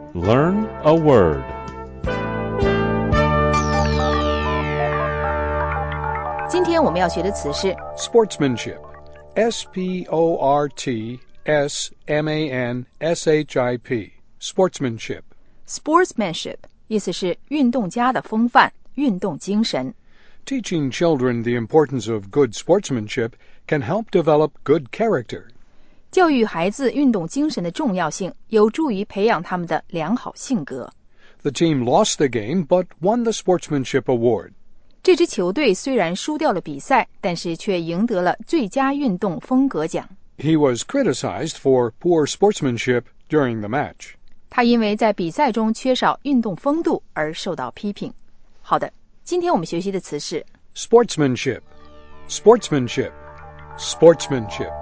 Learn a word. 今天我们要学的词是 Sportsmanship. S-P-O-R-T-S-M-A-N-S-H-I-P. Sportsmanship. sportsmanship， 意思是运动家的风范、运动精神。 Teaching children the importance of good sportsmanship can help develop good character. 教育孩子运动精神的重要性，有助于培养他们的良好性格。 The team lost the game but won the sportsmanship award. 这支球队虽然输掉了比赛，但是却赢得了最佳运动风格奖。 He was criticized for poor sportsmanship during the match. 他因为在比赛中缺少运动风度而受到批评。好的，今天我们学习的词是 Sportsmanship. Sportsmanship. Sportsmanship.